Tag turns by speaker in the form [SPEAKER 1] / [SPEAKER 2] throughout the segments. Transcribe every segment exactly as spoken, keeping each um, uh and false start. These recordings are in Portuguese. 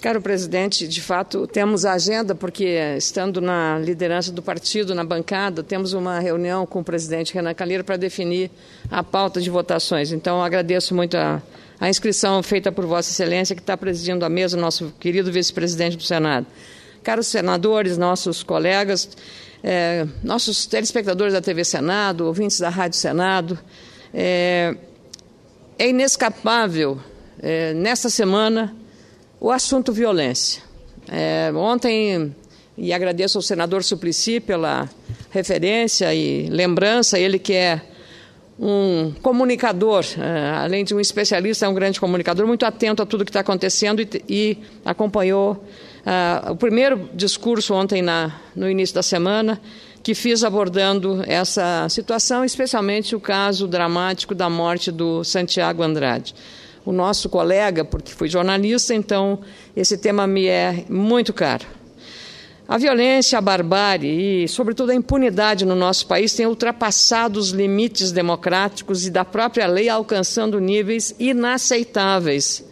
[SPEAKER 1] Caro presidente, de fato, temos a agenda, porque, estando na liderança do partido, na bancada, temos uma reunião com o presidente Renan Calheiros para definir a pauta de votações. Então, agradeço muito a, a inscrição feita por Vossa Excelência, que está presidindo a mesa, nosso querido vice-presidente do Senado. Caros senadores, nossos colegas, eh, nossos telespectadores da T V Senado, ouvintes da Rádio Senado, é, é inescapável, é, nesta semana, o assunto violência. É, ontem, e agradeço ao senador Suplicy pela referência e lembrança, ele que é um comunicador, é, além de um especialista, é um grande comunicador, muito atento a tudo que está acontecendo e, e acompanhou é, o primeiro discurso ontem, na, no início da semana, que fiz abordando essa situação, especialmente o caso dramático da morte do Santiago Andrade. O nosso colega, porque fui jornalista, então esse tema me é muito caro. A violência, a barbárie e, sobretudo, a impunidade no nosso país têm ultrapassado os limites democráticos e da própria lei, alcançando níveis inaceitáveis.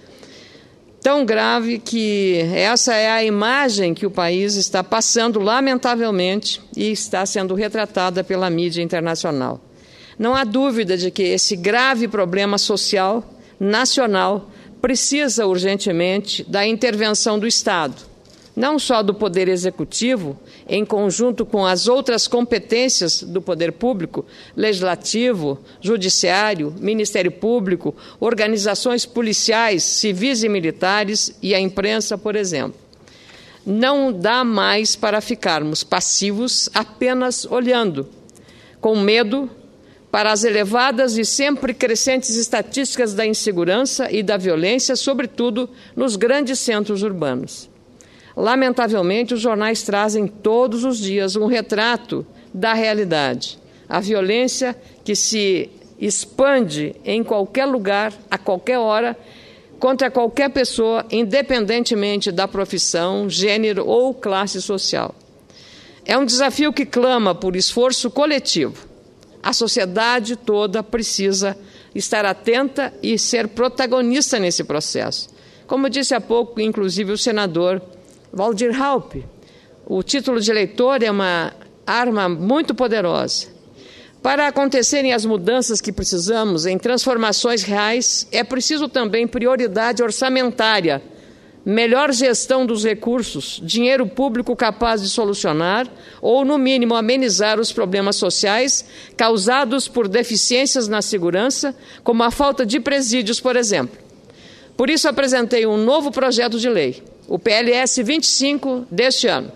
[SPEAKER 1] Tão grave que essa é a imagem que o país está passando, lamentavelmente, e está sendo retratada pela mídia internacional. Não há dúvida de que esse grave problema social nacional precisa urgentemente da intervenção do Estado, não só do Poder Executivo, em conjunto com as outras competências do Poder Público, Legislativo, Judiciário, Ministério Público, organizações policiais, civis e militares e a imprensa, por exemplo. Não dá mais para ficarmos passivos apenas olhando, com medo, para as elevadas e sempre crescentes estatísticas da insegurança e da violência, sobretudo nos grandes centros urbanos. Lamentavelmente, os jornais trazem todos os dias um retrato da realidade. A violência que se expande em qualquer lugar, a qualquer hora, contra qualquer pessoa, independentemente da profissão, gênero ou classe social. É um desafio que clama por esforço coletivo. A sociedade toda precisa estar atenta e ser protagonista nesse processo. Como disse há pouco, inclusive, o senador Waldir Raupp, o título de eleitor é uma arma muito poderosa. Para acontecerem as mudanças que precisamos em transformações reais, é preciso também prioridade orçamentária, melhor gestão dos recursos, dinheiro público capaz de solucionar ou, no mínimo, amenizar os problemas sociais causados por deficiências na segurança, como a falta de presídios, por exemplo. Por isso, apresentei um novo projeto de lei, o P L S vinte e cinco deste ano.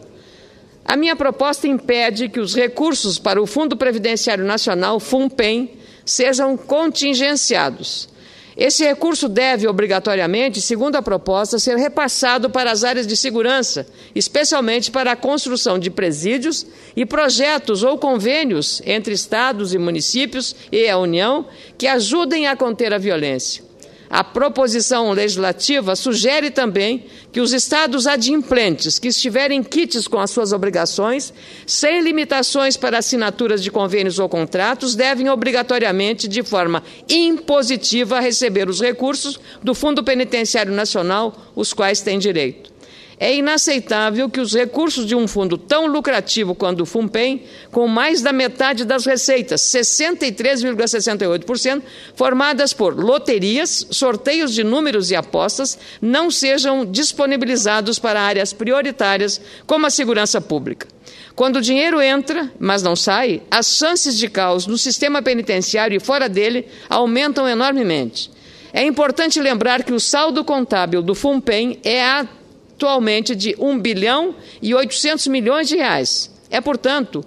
[SPEAKER 1] A minha proposta impede que os recursos para o Fundo Previdenciário Nacional, FUNPEN, sejam contingenciados. Esse recurso deve, obrigatoriamente, segundo a proposta, ser repassado para as áreas de segurança, especialmente para a construção de presídios e projetos ou convênios entre estados e municípios e a União que ajudem a conter a violência. A proposição legislativa sugere também que os estados adimplentes que estiverem quites com as suas obrigações, sem limitações para assinaturas de convênios ou contratos, devem obrigatoriamente, de forma impositiva, receber os recursos do Fundo Penitenciário Nacional, os quais têm direito. É inaceitável que os recursos de um fundo tão lucrativo quanto o FUNPEN, com mais da metade das receitas, sessenta e três vírgula sessenta e oito por cento, formadas por loterias, sorteios de números e apostas, não sejam disponibilizados para áreas prioritárias como a segurança pública. Quando o dinheiro entra, mas não sai, as chances de caos no sistema penitenciário e fora dele aumentam enormemente. É importante lembrar que o saldo contábil do FUNPEN é a atualmente de um bilhão e oitocentos milhões de reais. É, portanto,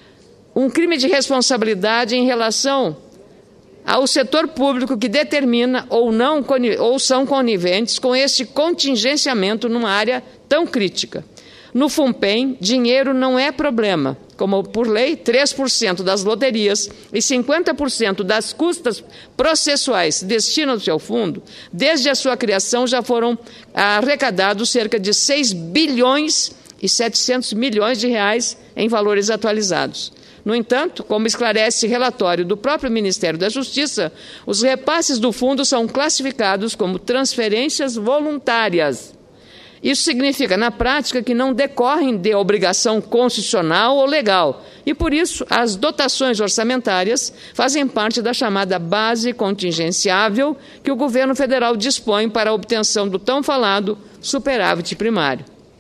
[SPEAKER 1] um crime de responsabilidade em relação ao setor público que determina ou, não, ou são coniventes com este contingenciamento numa área tão crítica. No FUNPEN, dinheiro não é problema. Como, por lei, três por cento das loterias e cinquenta por cento das custas processuais destinam-se ao fundo, desde a sua criação já foram arrecadados cerca de seis bilhões e setecentos milhões de reais em valores atualizados. No entanto, como esclarece relatório do próprio Ministério da Justiça, os repasses do fundo são classificados como transferências voluntárias. Isso significa, na prática, que não decorrem de obrigação constitucional ou legal. E, por isso, as dotações orçamentárias fazem parte da chamada base contingenciável que o governo federal dispõe para a obtenção do tão falado superávit primário.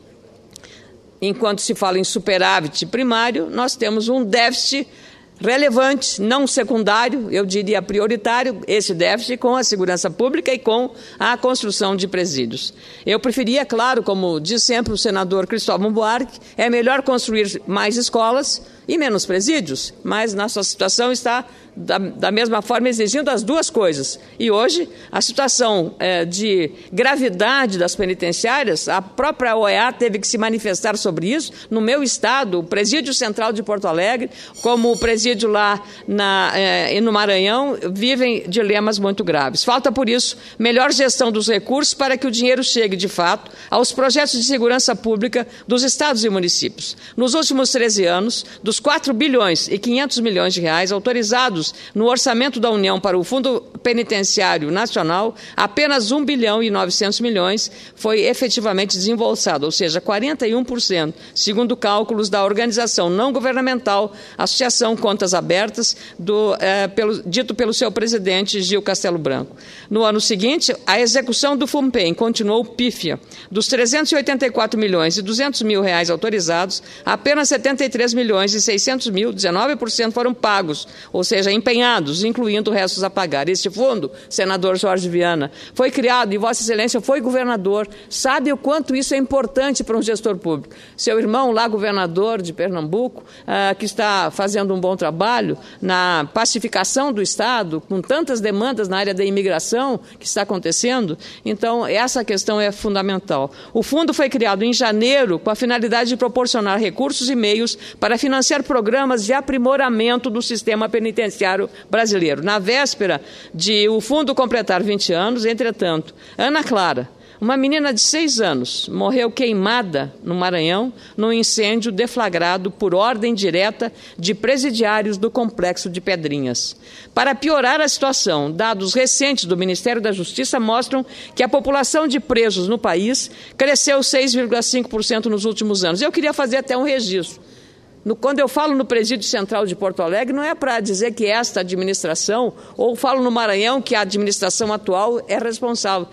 [SPEAKER 1] Enquanto se fala em superávit primário, nós temos um déficit relevante, não secundário, eu diria prioritário, esse déficit com a segurança pública e com a construção de presídios. Eu preferia, claro, como diz sempre o senador Cristóvão Buarque, é melhor construir mais escolas e menos presídios, mas nossa situação está da, da mesma forma exigindo as duas coisas. E hoje, a situação é, de gravidade das penitenciárias, a própria O E A teve que se manifestar sobre isso. No meu estado, o Presídio Central de Porto Alegre, como o presídio lá na, é, no Maranhão, vivem dilemas muito graves. Falta, por isso, melhor gestão dos recursos para que o dinheiro chegue, de fato, aos projetos de segurança pública dos estados e municípios. Nos últimos treze anos, dos quatro bilhões e quinhentos milhões de reais autorizados no orçamento da União para o Fundo Penitenciário Nacional, apenas um bilhão e novecentos milhões foi efetivamente desembolsado, ou seja, quarenta e um por cento, segundo cálculos da organização não governamental Associação Contas Abertas, do, eh, pelo, dito pelo seu presidente Gil Castelo Branco. No ano seguinte, a execução do FUNPEN continuou pífia. Dos trezentos e oitenta e quatro milhões e duzentos mil reais autorizados, apenas setenta e três milhões e seiscentos mil, dezenove por cento foram pagos, ou seja, empenhados, incluindo restos a pagar. Este fundo, senador Jorge Viana, foi criado e Vossa Excelência foi governador, sabe o quanto isso é importante para um gestor público. Seu irmão, lá governador de Pernambuco, ah, que está fazendo um bom trabalho na pacificação do Estado, com tantas demandas na área da imigração que está acontecendo, então essa questão é fundamental. O fundo foi criado em janeiro com a finalidade de proporcionar recursos e meios para financiar programas de aprimoramento do sistema penitenciário brasileiro. Na véspera de o fundo completar vinte anos, entretanto, Ana Clara, uma menina de seis anos, morreu queimada no Maranhão num incêndio deflagrado por ordem direta de presidiários do Complexo de Pedrinhas. Para piorar a situação, dados recentes do Ministério da Justiça mostram que a população de presos no país cresceu seis vírgula cinco por cento nos últimos anos. Eu queria fazer até um registro. No, quando eu falo no Presídio Central de Porto Alegre, não é para dizer que esta administração, ou falo no Maranhão que a administração atual é responsável.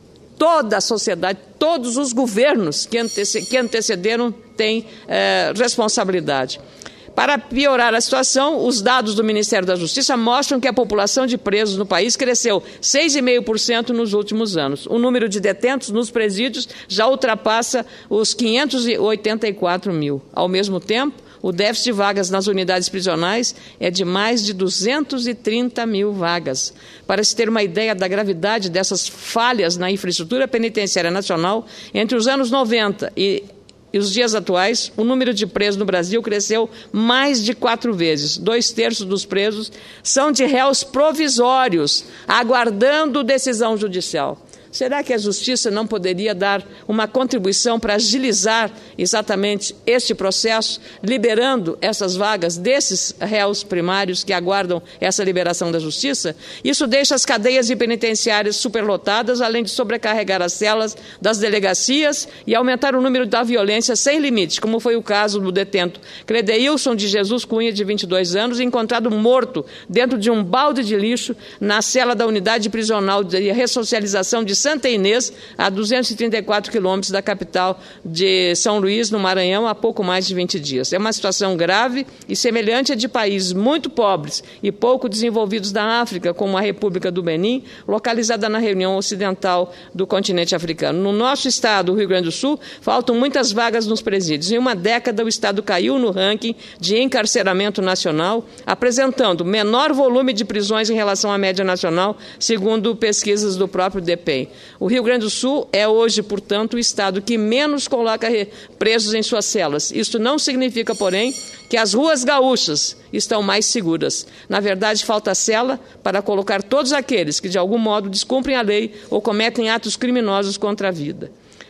[SPEAKER 1] Toda a sociedade, todos os governos que, antece, que antecederam têm eh, responsabilidade. Para piorar a situação, os dados do Ministério da Justiça mostram que a população de presos no país cresceu seis vírgula cinco por cento nos últimos anos. O número de detentos nos presídios já ultrapassa os quinhentos e oitenta e quatro mil. Ao mesmo tempo, o déficit de vagas nas unidades prisionais é de mais de duzentos e trinta mil vagas. Para se ter uma ideia da gravidade dessas falhas na infraestrutura penitenciária nacional, entre os anos noventa e E os dias atuais, o número de presos no Brasil cresceu mais de quatro vezes. Dois terços dos presos são de réus provisórios, aguardando decisão judicial. Será que a Justiça não poderia dar uma contribuição para agilizar exatamente este processo, liberando essas vagas desses réus primários que aguardam essa liberação da Justiça? Isso deixa as cadeias penitenciárias superlotadas, além de sobrecarregar as celas das delegacias e aumentar o número da violência sem limite, como foi o caso do detento Credeilson de Jesus Cunha, de vinte e dois anos, encontrado morto dentro de um balde de lixo na cela da unidade prisional de ressocialização de Santa Inês, a duzentos e trinta e quatro quilômetros da capital de São Luís, no Maranhão, há pouco mais de vinte dias. É uma situação grave e semelhante à de países muito pobres e pouco desenvolvidos da África, como a República do Benin, localizada na região ocidental do continente africano. No nosso estado, o Rio Grande do Sul, faltam muitas vagas nos presídios. Em uma década, o estado caiu no ranking de encarceramento nacional, apresentando menor volume de prisões em relação à média nacional, segundo pesquisas do próprio D P E M. O Rio Grande do Sul é hoje, portanto, o estado que menos coloca presos em suas celas. Isto não significa, porém, que as ruas gaúchas estão mais seguras. Na verdade, falta cela para colocar todos aqueles que, de algum modo, descumprem a lei ou cometem atos criminosos contra a vida.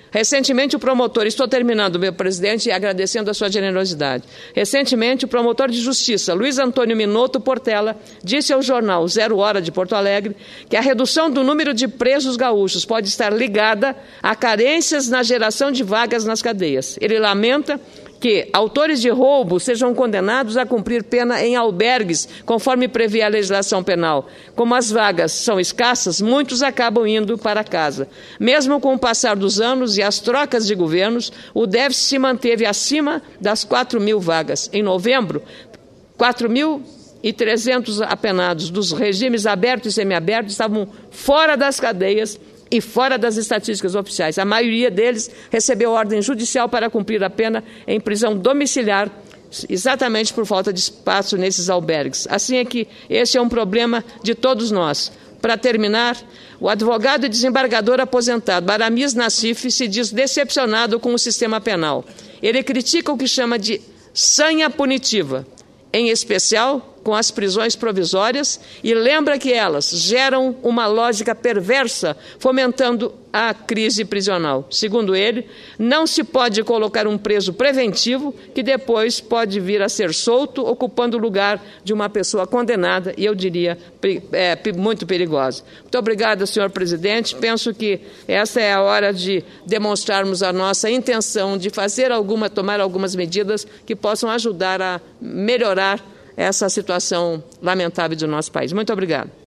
[SPEAKER 1] Recentemente, o promotor, estou terminando, meu presidente, e agradecendo a sua generosidade. Recentemente, o promotor de justiça, Luiz Antônio Minotto Portela, disse ao jornal Zero Hora de Porto Alegre que a redução do número de presos gaúchos pode estar ligada a carências na geração de vagas nas cadeias. Ele lamenta que autores de roubo sejam condenados a cumprir pena em albergues, conforme prevê a legislação penal. Como as vagas são escassas, muitos acabam indo para casa. Mesmo com o passar dos anos e as trocas de governos, o déficit se manteve acima das quatro mil vagas. Em novembro, quatro mil e trezentos apenados dos regimes aberto e semiaberto estavam fora das cadeias e fora das estatísticas oficiais. A maioria deles recebeu ordem judicial para cumprir a pena em prisão domiciliar, exatamente por falta de espaço nesses albergues. Assim é que esse é um problema de todos nós. Para terminar, o advogado e desembargador aposentado Aramis Nassif se diz decepcionado com o sistema penal. Ele critica o que chama de sanha punitiva, em especial com as prisões provisórias, e lembra que elas geram uma lógica perversa, fomentando a crise prisional. Segundo ele, não se pode colocar um preso preventivo que depois pode vir a ser solto, ocupando o lugar de uma pessoa condenada, e eu diria é, muito perigosa. Muito obrigada, senhor presidente. Penso que essa é a hora de demonstrarmos a nossa intenção de fazer alguma, tomar algumas medidas que possam ajudar a melhorar essa situação lamentável do nosso país. Muito obrigado.